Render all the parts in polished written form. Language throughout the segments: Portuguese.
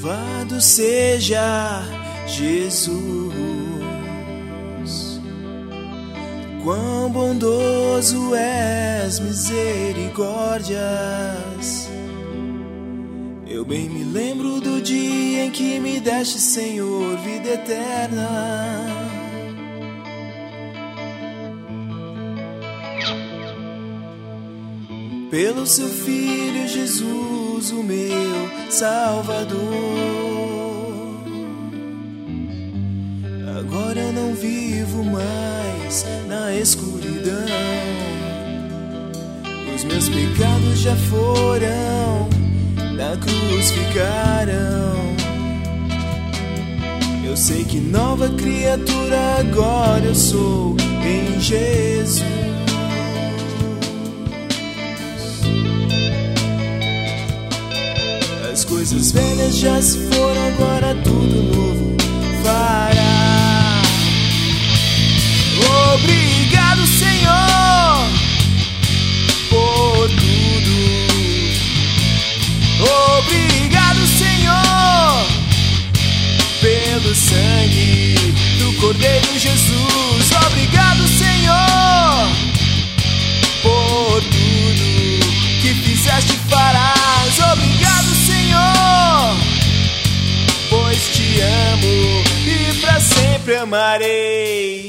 Louvado seja Jesus, quão bondoso és, misericórdias. Eu bem me lembro do dia em que me deste, Senhor, vida eterna. Pelo seu Filho Jesus, o meu Salvador. Agora eu não vivo mais na escuridão. Os meus pecados já foram, na cruz ficaram. Eu sei que nova criatura agora eu sou em Jesus. As coisas velhas já se foram, agora tudo novo fará. Obrigado, Senhor, por tudo. Obrigado, Senhor, pelo sangue do Cordeiro Jesus. Obrigado, Senhor, por tudo que fizeste e farás. Obrigado, Senhor, pois te amo e pra sempre amarei.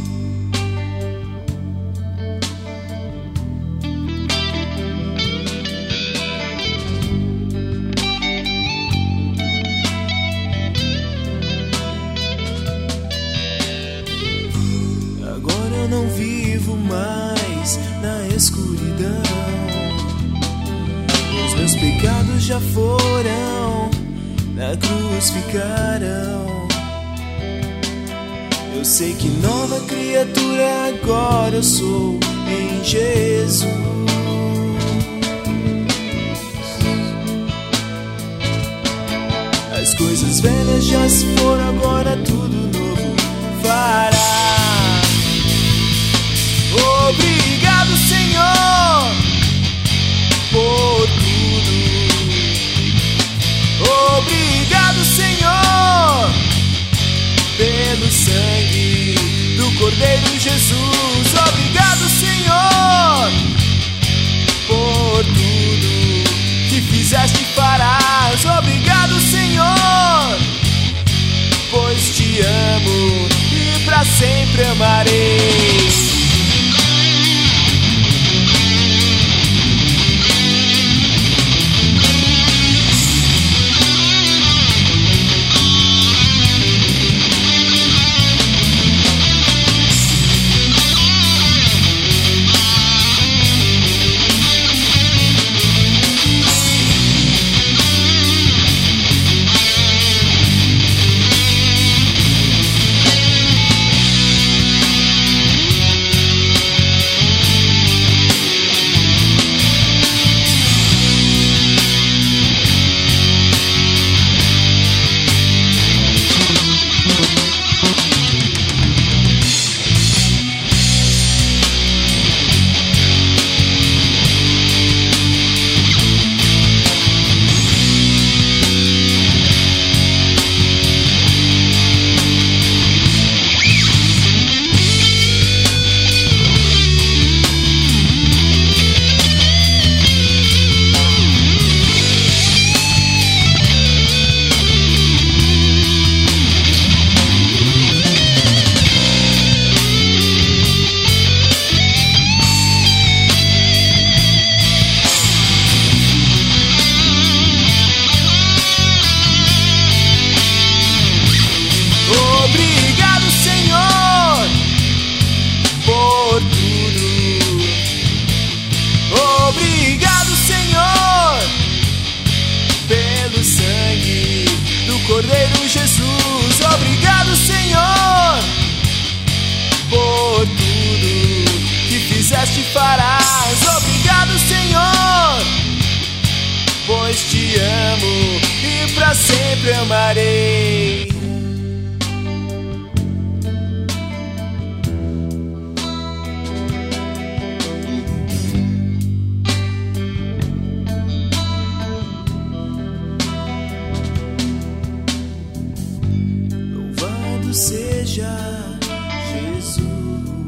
Agora eu não vivo mais na escuridão. Os meus pecados já foram, na cruz ficaram. Eu sei que nova criatura agora eu sou em Jesus. As coisas velhas já se foram, agora tudo novo fará. Obrigado, Senhor, por tudo. Obrigado, Senhor, pelo sangue do Cordeiro Jesus. Obrigado, Senhor, por tudo que fizeste e farás. Obrigado, Senhor, pois te amo e pra sempre amarei. Obrigado, Senhor, por tudo. Obrigado, Senhor, pelo sangue do Cordeiro Jesus. Obrigado, Senhor, por tudo que fizeste e farás. Obrigado, Senhor, pois te amo e pra sempre amarei. seja Jesus.